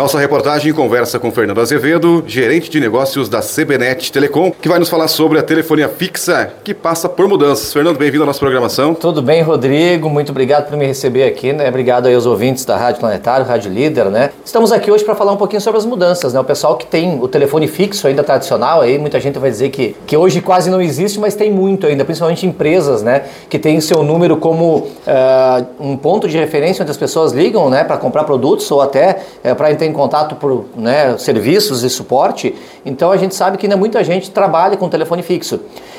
Nossa reportagem conversa com Fernando Azevedo, gerente de negócios da CBNet Telecom, que vai nos falar sobre a telefonia fixa que passa por mudanças. Fernando, bem-vindo à nossa programação. Tudo bem, Rodrigo? Muito obrigado por me receber aqui, né? Obrigado aí aos ouvintes da Rádio Planetário, Rádio Líder, né? Estamos aqui hoje para falar um pouquinho sobre as mudanças, né? O pessoal que tem o telefone fixo ainda tradicional, aí muita gente vai dizer que hoje quase não existe, mas tem muito ainda, principalmente empresas, né? Que tem o seu número como um ponto de referência onde as pessoas ligam, né? Para comprar produtos ou até para entrar em contato por serviços e suporte. Então a gente sabe que ainda muita gente trabalha com telefone fixo.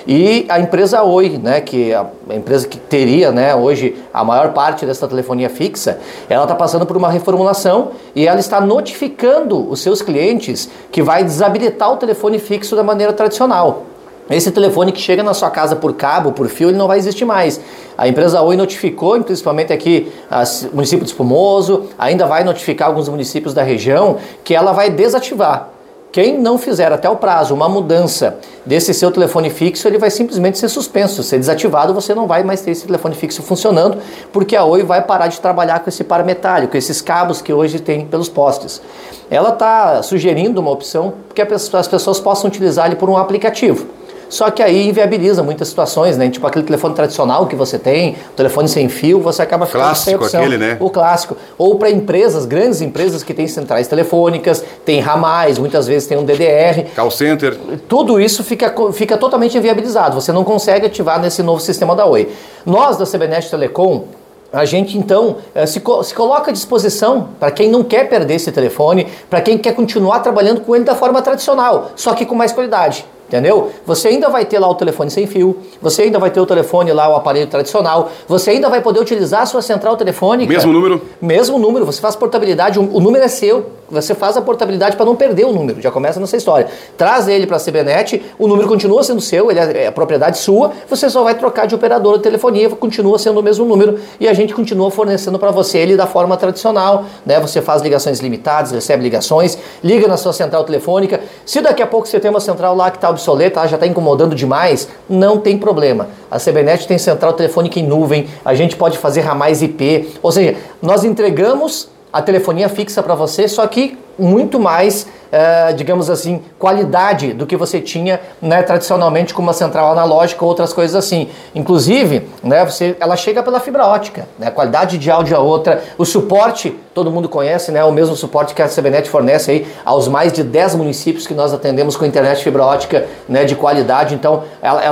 E a empresa Oi, né, que é a empresa que teria, né, hoje a maior parte dessa telefonia fixa, ela está passando por uma reformulação e ela está notificando os seus clientes que vai desabilitar o telefone fixo da maneira tradicional. Esse telefone que chega na sua casa por cabo, por fio, ele não vai existir mais. A empresa Oi notificou, principalmente aqui, o município de Espumoso, ainda vai notificar alguns municípios da região, que ela vai desativar. Quem não fizer até o prazo uma mudança desse seu telefone fixo, ele vai simplesmente ser suspenso, ser desativado, você não vai mais ter esse telefone fixo funcionando, porque a Oi vai parar de trabalhar com esse par metálico, esses cabos que hoje tem pelos postes. Ela está sugerindo uma opção que as pessoas possam utilizar ele por um aplicativo. Só que aí inviabiliza muitas situações, né? Tipo aquele telefone tradicional que você tem, o telefone sem fio, você acaba ficando sem opção. Aquele, né? O clássico. Ou para empresas, grandes empresas que têm centrais telefônicas, tem ramais, muitas vezes tem um DDR. Call center. Tudo isso fica totalmente inviabilizado. Você não consegue ativar nesse novo sistema da Oi. Nós, da CBNet Telecom, a gente então se coloca à disposição para quem não quer perder esse telefone, para quem quer continuar trabalhando com ele da forma tradicional, só que com mais qualidade. Entendeu? Você ainda vai ter lá o telefone sem fio, você ainda vai ter o telefone lá, o aparelho tradicional, você ainda vai poder utilizar a sua central telefônica. Mesmo número? Mesmo número, você faz portabilidade, o número é seu, você faz a portabilidade para não perder o número, já começa nessa história. Traz ele para a CBNet, o número continua sendo seu, ele é propriedade sua, você só vai trocar de operadora de telefonia, continua sendo o mesmo número e a gente continua fornecendo para você ele da forma tradicional, né? Você faz ligações limitadas, recebe ligações, liga na sua central telefônica. Se daqui a pouco você tem uma central lá que está obsoleta, já está incomodando demais, não tem problema. A CBNet tem central telefônica em nuvem, a gente pode fazer ramais IP, ou seja, nós entregamos a telefonia fixa para você, só que muito mais, digamos assim, qualidade do que você tinha, né, tradicionalmente com uma central analógica ou outras coisas assim. Inclusive, né, ela chega pela fibra ótica, né, a qualidade de áudio é outra, o suporte, todo mundo conhece, né, o mesmo suporte que a CBNet fornece aí aos mais de 10 municípios que nós atendemos com internet fibra ótica, né, de qualidade. Então,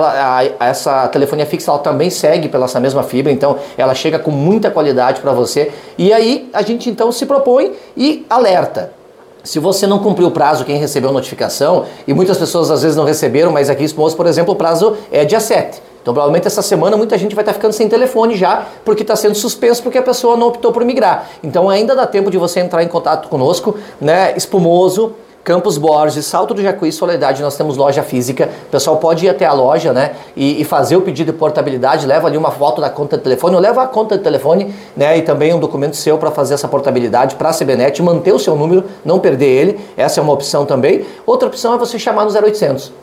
essa telefonia fixa ela também segue pela essa mesma fibra, então ela chega com muita qualidade para você. E aí a gente então se propõe e alerta. Se você não cumpriu o prazo, quem recebeu a notificação, e muitas pessoas às vezes não receberam, mas aqui em Espumoso, por exemplo, o prazo é dia 7. Então provavelmente essa semana muita gente vai estar ficando sem telefone já, porque está sendo suspenso porque a pessoa não optou por migrar. Então ainda dá tempo de você entrar em contato conosco, né? Espumoso, Campos Borges, Salto do Jacuí, Soledade, nós temos loja física, o pessoal pode ir até a loja, né, e fazer o pedido de portabilidade, leva ali uma foto da conta de telefone, ou leva a conta de telefone, né, e também um documento seu para fazer essa portabilidade para a CBNet, manter o seu número, não perder ele, essa é uma opção também. Outra opção é você chamar no 0800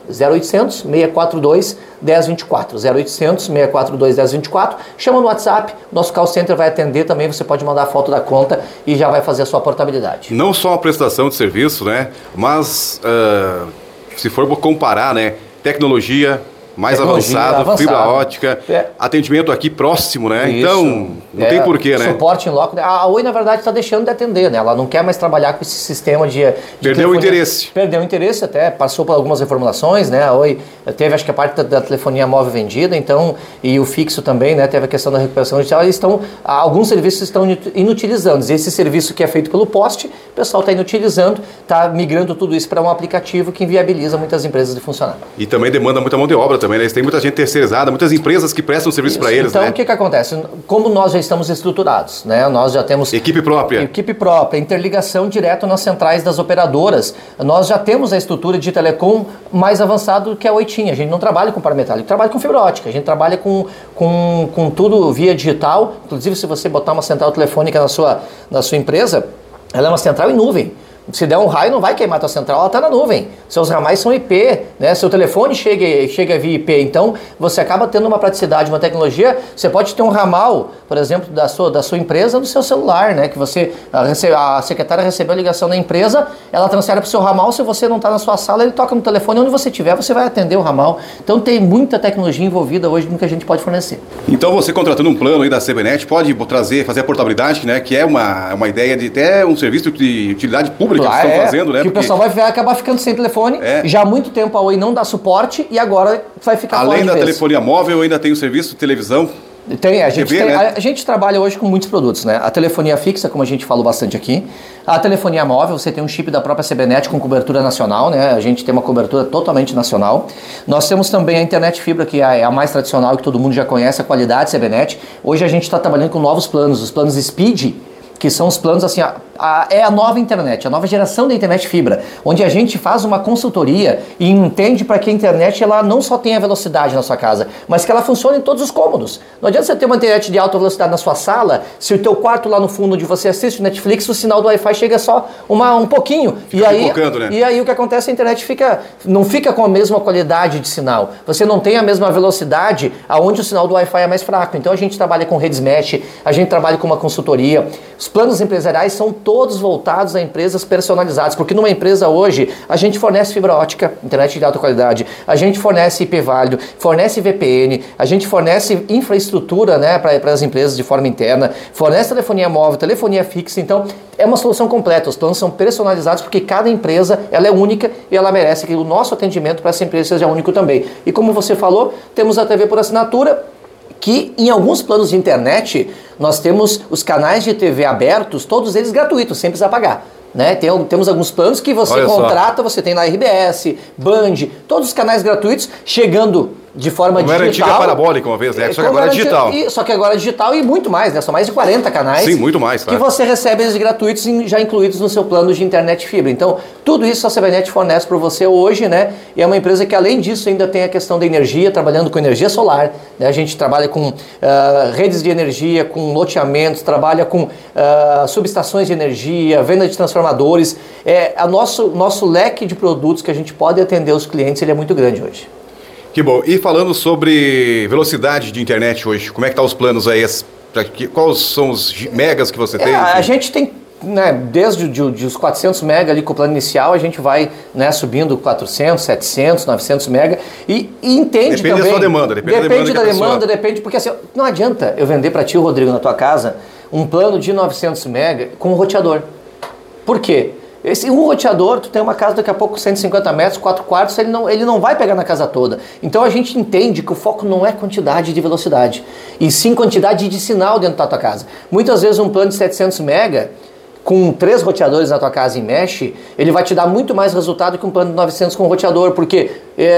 642 1024, 0800 642 1024, chama no WhatsApp, nosso call center vai atender também, você pode mandar a foto da conta e já vai fazer a sua portabilidade. Não só a prestação de serviço, né? Mas se for comparar, né, tecnologia mais avançado, fibra ótica, atendimento aqui próximo, né? Isso. Então, não tem porquê, né? Suporte em loco. A Oi, na verdade, está deixando de atender, né? Ela não quer mais trabalhar com esse sistema de Perdeu o interesse. Perdeu o interesse, até passou por algumas reformulações, né? A Oi teve, acho que a parte da telefonia móvel vendida, então, e o fixo também, né? Teve a questão da recuperação digital. Alguns serviços estão inutilizando. Esse serviço que é feito pelo poste, o pessoal está inutilizando, está migrando tudo isso para um aplicativo que inviabiliza muitas empresas de funcionar. E também demanda muita mão de obra também, né? Tem muita gente terceirizada, muitas empresas que prestam serviço para eles, então, né? O que acontece? Como nós já estamos estruturados, né? Nós já temos... Equipe própria, interligação direto nas centrais das operadoras. Nós já temos a estrutura de telecom mais avançada do que a Oi tinha. A gente não trabalha com par metálico, trabalha com fibra ótica. A gente trabalha com tudo via digital. Inclusive, se você botar uma central telefônica na sua empresa, ela é uma central em nuvem. Se der um raio, não vai queimar a tua central, ela está na nuvem. Seus ramais são IP, né? Seu telefone chega via IP. Então, você acaba tendo uma praticidade, uma tecnologia. Você pode ter um ramal, por exemplo, da sua empresa no seu celular, né? Que a secretária recebeu a ligação da empresa, ela transfere para o seu ramal. Se você não está na sua sala, ele toca no telefone. Onde você estiver, você vai atender o ramal. Então, tem muita tecnologia envolvida hoje no que a gente pode fornecer. Então, você contratando um plano aí da CBNet, pode fazer a portabilidade, né? Que é uma ideia de ter um serviço de utilidade pública. Que estão fazendo, né? Que o pessoal vai acabar ficando sem telefone. Já há muito tempo a Oi não dá suporte e agora vai ficar além da telefonia móvel, ainda tem o serviço de televisão. A gente trabalha hoje com muitos produtos, né? A telefonia fixa, como a gente falou bastante aqui. A telefonia móvel, você tem um chip da própria CBNet com cobertura nacional, né? A gente tem uma cobertura totalmente nacional. Nós temos também a internet fibra, que é a mais tradicional, que todo mundo já conhece, a qualidade CBNet. Hoje a gente está trabalhando com novos planos, os planos Speed, que são os planos assim, é a nova internet, a nova geração da internet fibra, onde a gente faz uma consultoria e entende para que a internet ela não só tenha velocidade na sua casa, mas que ela funcione em todos os cômodos. Não adianta você ter uma internet de alta velocidade na sua sala, se o teu quarto lá no fundo onde você assiste Netflix, o sinal do Wi-Fi chega só um pouquinho. E aí o que acontece, a internet não fica com a mesma qualidade de sinal. Você não tem a mesma velocidade aonde o sinal do Wi-Fi é mais fraco. Então a gente trabalha com redes mesh, a gente trabalha com uma consultoria. Os planos empresariais são todos voltados a empresas personalizadas, porque numa empresa hoje a gente fornece fibra ótica, internet de alta qualidade, a gente fornece IP válido, fornece VPN, a gente fornece infraestrutura, né, para as empresas de forma interna, fornece telefonia móvel, telefonia fixa. Então é uma solução completa. Os planos são personalizados porque cada empresa ela é única e ela merece que o nosso atendimento para essa empresa seja único também. E como você falou, temos a TV por assinatura, que em alguns planos de internet nós temos os canais de TV abertos, todos eles gratuitos, sem precisar pagar. Né? Temos alguns planos que você contrata, você tem na RBS, Band, todos os canais gratuitos, chegando de forma digital. Não era antiga parabólica uma vez, né? Só que agora é digital. Só que agora é digital e muito mais, né? São mais de 40 canais. Sim, muito mais, claro. Que você recebe eles gratuitos já incluídos no seu plano de internet fibra. Então, tudo isso a CBNet fornece para você hoje, né? E é uma empresa que, além disso, ainda tem a questão da energia, trabalhando com energia solar. Né? A gente trabalha com redes de energia, com loteamentos, trabalha com subestações de energia, venda de transformadores. Nosso leque de produtos que a gente pode atender os clientes, ele é muito grande hoje. Que bom. E falando sobre velocidade de internet hoje, como é que tá os planos aí? Quais são os megas que você tem? A gente tem, né, desde os 400 mega ali com o plano inicial, a gente vai, né, subindo 400, 700, 900 mega e entende depende também. Da sua demanda. Depende da demanda, depende, porque assim, não adianta eu vender para ti, Rodrigo, na tua casa, um plano de 900 mega com um roteador. Por quê? Um roteador, tu tem uma casa daqui a pouco 150 metros, 4 quartos, ele não vai pegar na casa toda. Então a gente entende que o foco não é quantidade de velocidade, e sim quantidade de sinal dentro da tua casa. Muitas vezes um plano de 700 mega, com 3 roteadores na tua casa em mesh, ele vai te dar muito mais resultado que um plano de 900 com roteador, porque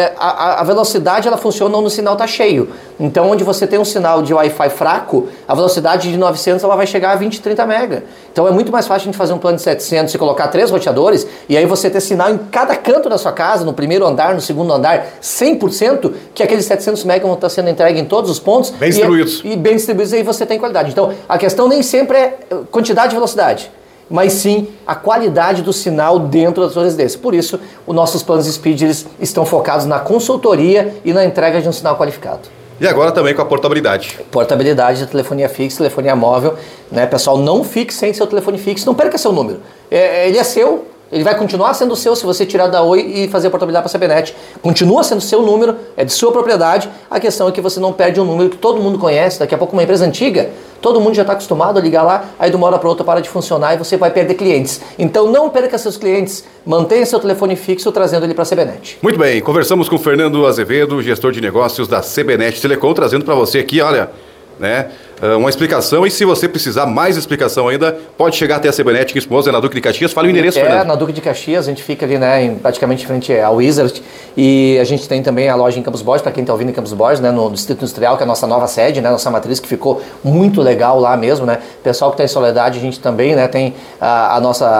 a velocidade ela funciona onde o sinal está cheio. Então, onde você tem um sinal de Wi-Fi fraco, a velocidade de 900 ela vai chegar a 20, 30 mega. Então, é muito mais fácil a gente fazer um plano de 700 e colocar 3 roteadores, e aí você ter sinal em cada canto da sua casa, no primeiro andar, no segundo andar, 100%, que aqueles 700 mega vão estar sendo entregues em todos os pontos. Bem distribuídos. E bem distribuídos, aí você tem qualidade. Então, a questão nem sempre é quantidade e velocidade, mas sim a qualidade do sinal dentro da sua residência. Por isso, os nossos planos Speed eles estão focados na consultoria e na entrega de um sinal qualificado. E agora também com a portabilidade. Portabilidade da telefonia fixa, telefonia móvel. Né? Pessoal, não fique sem seu telefone fixo, não perca seu número. Ele é seu. Ele vai continuar sendo seu se você tirar da Oi e fazer a portabilidade para a CBNet. Continua sendo seu número, é de sua propriedade. A questão é que você não perde um número que todo mundo conhece. Daqui a pouco uma empresa antiga, todo mundo já está acostumado a ligar lá, aí de uma hora para outra para de funcionar e você vai perder clientes. Então não perca seus clientes, mantenha seu telefone fixo trazendo ele para a CBNet. Muito bem, conversamos com Fernando Azevedo, gestor de negócios da CBNet Telecom, trazendo para você aqui, olha, né, uma explicação, e se você precisar mais explicação ainda, pode chegar até a CBNet em Esposa, na Duque de Caxias. Fala o endereço, Fernando. Na Duque de Caxias, a gente fica ali, né, praticamente em frente ao Wizard, e a gente tem também a loja em Campos Borges, para quem está ouvindo em Campos Borges, né, no Distrito Industrial, que é a nossa nova sede, né, nossa matriz, que ficou muito legal lá mesmo, né. Pessoal que está em Soledade, a gente também, né, tem a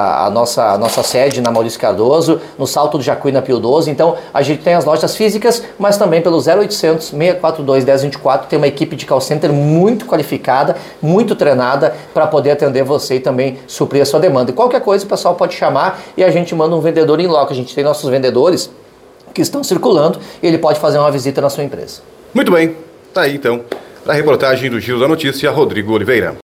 nossa sede na Maurício Cardoso, no Salto do Jacuí, na Pio 12. Então, a gente tem as lojas físicas, mas também pelo 0800 642 1024, tem uma equipe de call center muito qualificada, qualificada, muito treinada para poder atender você e também suprir a sua demanda. E qualquer coisa o pessoal pode chamar e a gente manda um vendedor em loco. A gente tem nossos vendedores que estão circulando e ele pode fazer uma visita na sua empresa. Muito bem, tá aí então, a reportagem do Giro da Notícia, Rodrigo Oliveira.